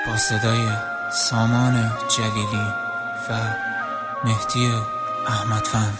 با صدای سامان جلیلی و مهدی احمدفند.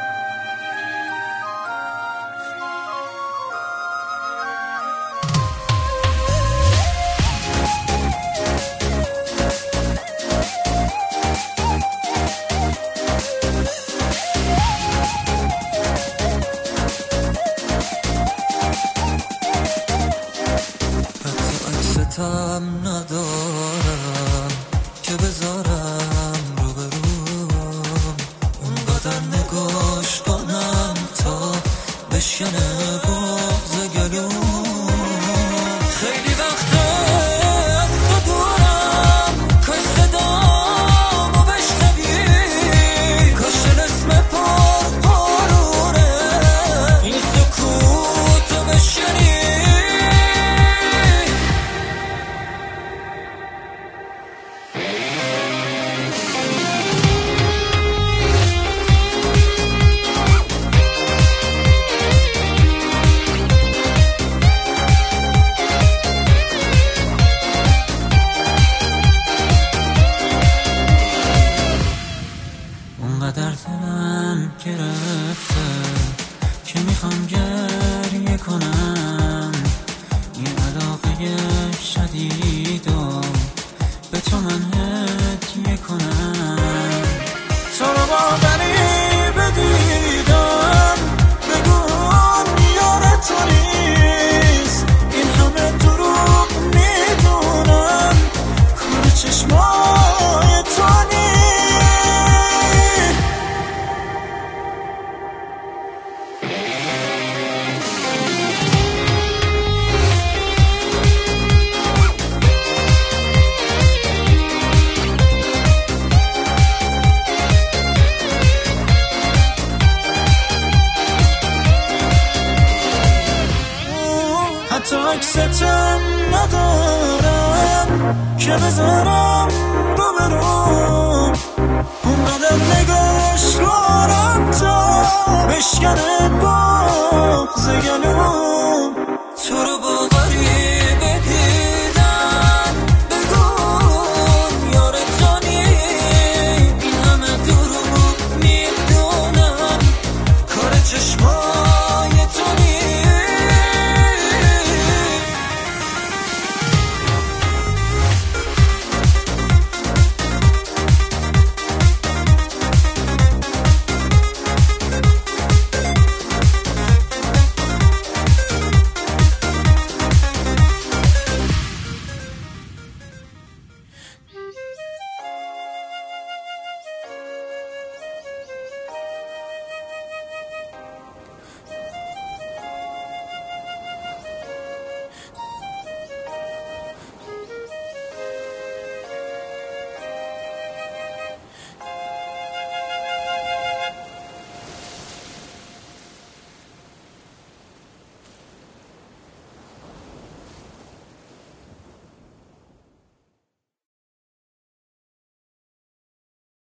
ستم ندارم که بذارم رو بروم، اونقدر نگاش کنم تا بشکنه بغض گلوم. خیلی وقته از تو دورم، کاش صدامو بشنوی، کاش اسم پرپرونه این سکوتو بشنی. اونقدر دلم گرفته که میخوام گریه کنم، این علاقه شدیدو به تو من هدیه کنم. تو رو باوری بدیدم بگم یار تو نیست، این همه دروغ میدونم کار چشمای تو نیست. حتی عکستم ندارم که بذارم رو بروم، اونقدر نگاش کنم تا بشکنه بغض گلوم. تو